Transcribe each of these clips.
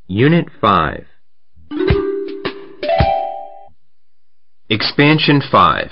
Unit 5. Expansion 5.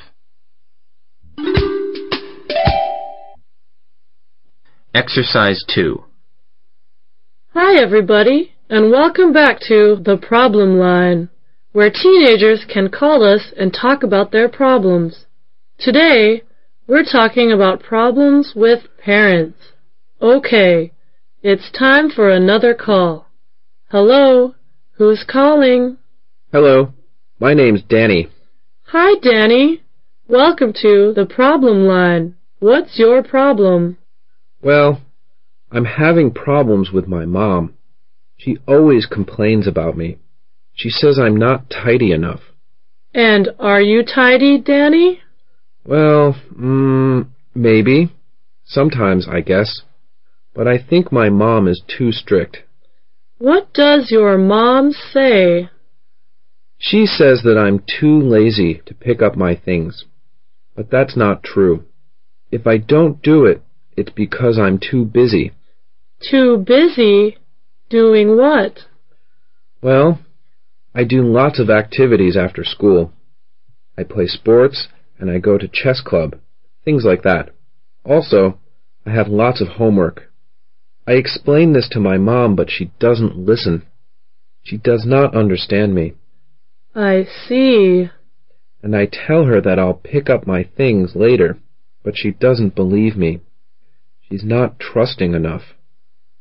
Exercise 2. Hi everybody, and welcome back to The Problem Line, where teenagers can call us and talk about their problems. Today, we're talking about problems with parents. Okay, it's time for another call. Hello, who's calling? Hello, my name's Danny. Hi Danny, welcome to The Problem Line. What's your problem? Well, I'm having problems with my mom. She always complains about me. She says I'm not tidy enough. And are you tidy, Danny? Well, maybe. Sometimes, I guess. But I think my mom is too strict. What does your mom say? She says that I'm too lazy to pick up my things. But that's not true. If I don't do it, it's because I'm too busy. Too busy? Doing what? Well, I do lots of activities after school. I play sports and I go to chess club, things like that. Also, I have lots of homework. I explain this to my mom, but she doesn't listen. She does not understand me. I see. And I tell her that I'll pick up my things later, but she doesn't believe me. She's not trusting enough.